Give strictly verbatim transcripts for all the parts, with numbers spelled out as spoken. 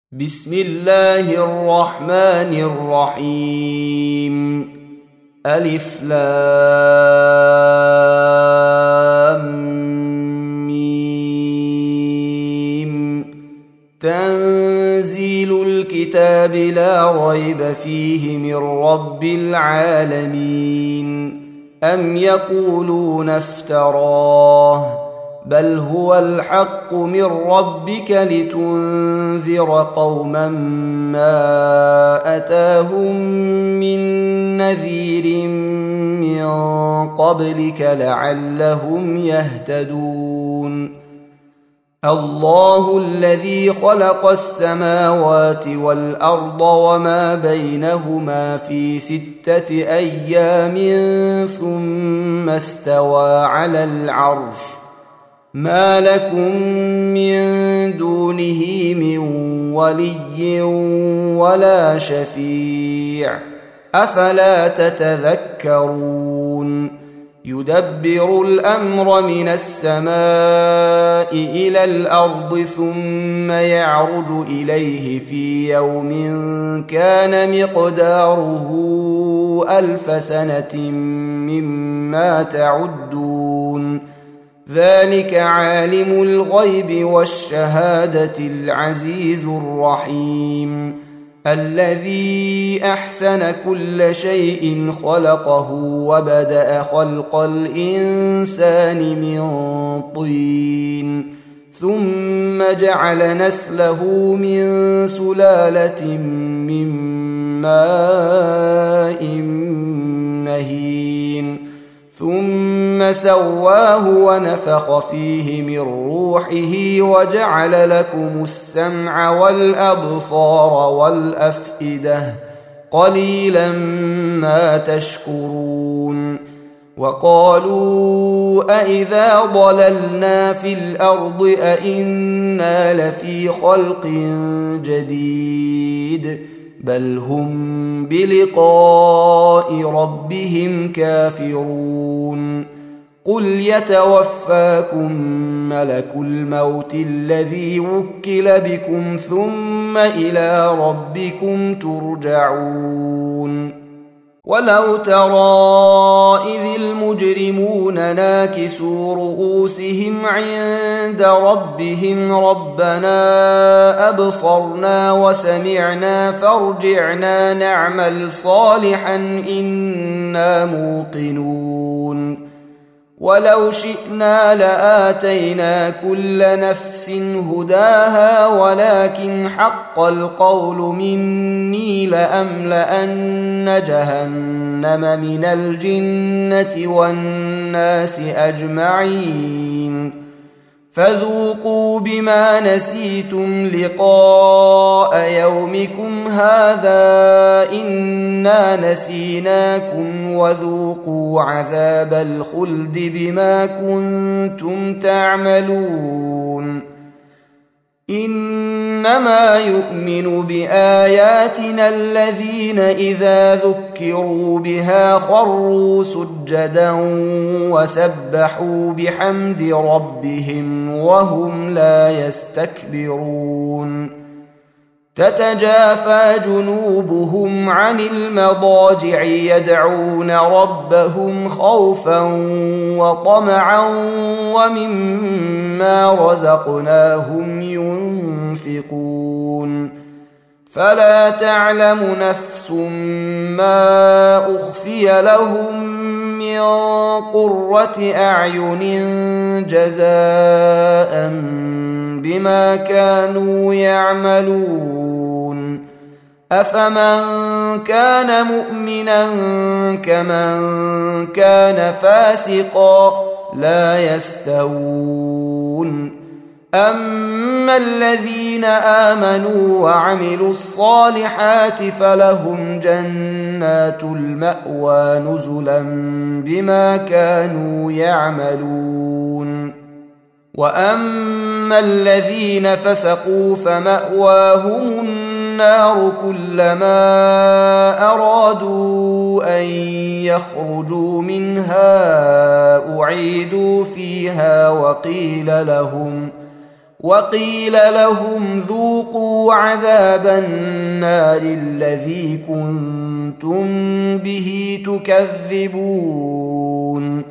بسم الله الرحمن الرحيم. ألف لام ميم. تنزيل الكتاب لا ريب فيه من رب العالمين. أم يقولون افتراه بل هو الحق من ربك لتنذر قوما ما أتاهم من نذير من قبلك لعلهم يهتدون. الله الذي خلق السماوات والأرض وما بينهما في ستة أيام ثم استوى على العرش. ما لكم من دونه من ولي ولا شفيع أفلا تتذكرون. يدبر الأمر من السماء إلى الأرض ثم يعرج إليه في يوم كان مقداره ألف سنة مما تعدون. ذلك عالم الغيب والشهادة العزيز الرحيم. الذي أحسن كل شيء خلقه وبدأ خلق الإنسان من طين ثم جعل نسله من سلالة من ماء مهين ثم سواه ونفخ فيه من روحه وجعل لكم السمع والأبصار والأفئدة قليلا ما تشكرون. وقالوا أإذا ضللنا في الأرض أإنا لفي خلق جديد بل هم بلقاء ربهم كافرون. قل يتوفاكم ملك الموت الذي وكل بكم ثم إلى ربكم ترجعون. ولو ترى إذ المجرمون ناكسوا رؤوسهم عند ربهم ربنا أبصرنا وسمعنا فارجعنا نعمل صالحا إنا موقنون. ولو شئنا لآتينا كل نفس هداها ولكن حق القول مني لأملأن جهنم من الجنة والناس أجمعين. فذوقوا بما نسيتم لقاء يومكم هذا إنا نسيناكم وذوقوا عذاب الخلد بما كنتم تعملون. إنما يؤمن بآياتنا الذين إذا ذكروا بها خروا سجدا وسبحوا بحمد ربهم وهم لا يستكبرون. تتجافى جنوبهم عن المضاجع يدعون ربهم خوفا وطمعا ومما رزقناهم ينفقون. فلا تعلم نفس ما أخفي لهم من قرة أعين جزاء بما كانوا يعملون. أفمن كان مؤمنا كمن كان فاسقا لا يستوون. أما الذين آمنوا وعملوا الصالحات فلهم جنات المأوى نزلا بما كانوا يعملون. وأما الذين فسقوا فمأواهم النار كلما أرادوا أن يخرجوا منها أعيدوا فيها وقيل لهم وقيل لهم ذوقوا عذاب النار الذي كنتم به تكذبون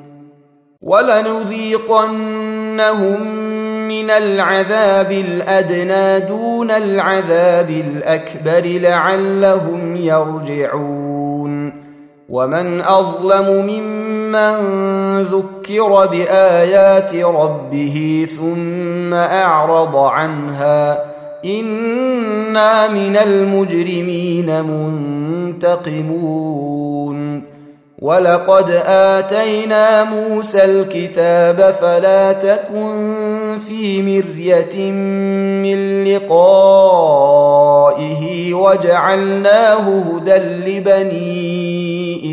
ولنذيقنهم من العذاب الأدنى دون العذاب الأكبر لعلهم يرجعون ومن أظلم ممن ذكر بآيات ربه ثم أعرض عنها إنا من المجرمين منتقمون ولقد آتينا موسى الكتاب فلا تكن في مرية من لقائه وجعلناه هدى لبني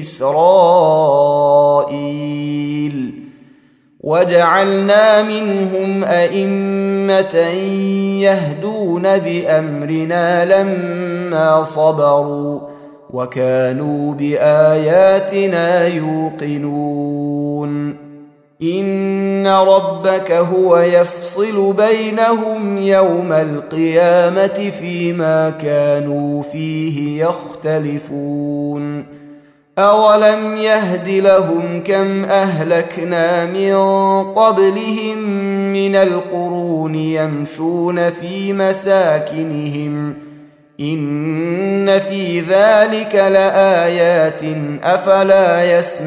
إسرائيل وجعلنا منهم أئمة يهدون بأمرنا لما صبروا وكانوا بآياتنا يوقنون إن ربك هو يفصل بينهم يوم القيامة فيما كانوا فيه يختلفون أولم يهد لهم كم أهلكنا من قبلهم من القرون يمشون في مساكنهم إن في ذلك لآيات أفلا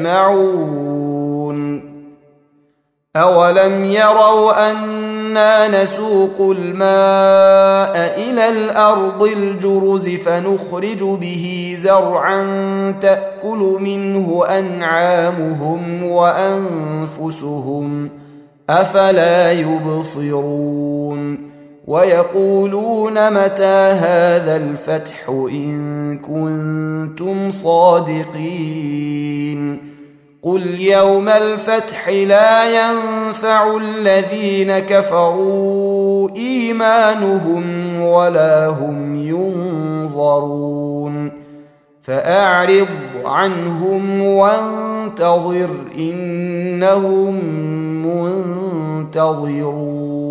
يسمعون أولم يروا أنا نسوق الماء إلى الأرض الجرز فنخرج به زرعا تأكل منه أنعامهم وأنفسهم أفلا يبصرون ويقولون متى هذا الفتح إن كنتم صادقين قل يوم الفتح لا ينفع الذين كفروا إيمانهم ولا هم ينظرون فأعرض عنهم وانتظر إنهم منتظرون.